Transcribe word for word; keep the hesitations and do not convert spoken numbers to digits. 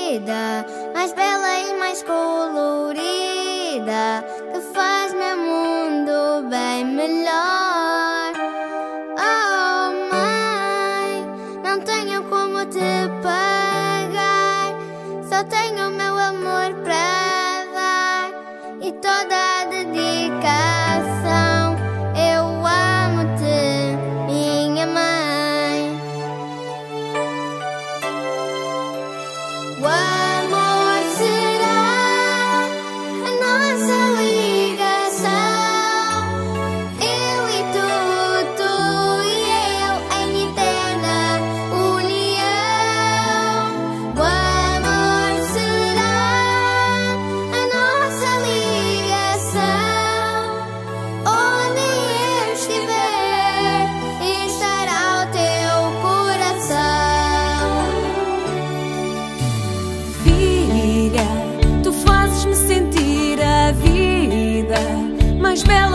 vida mais bela e mais colorida, que faz meu mundo bem melhor. Oh mãe, não tenho como te pagar, só tenho meu amor para dar e toda a dedicação. Eu amo-te, minha mãe. O amor será a nossa ligação, eu e tu, tu e eu, em eterna união. O amor será a nossa ligação, onde eu estiver, estará o teu coração. Filha, tu fazes-me sentir a vida mais bela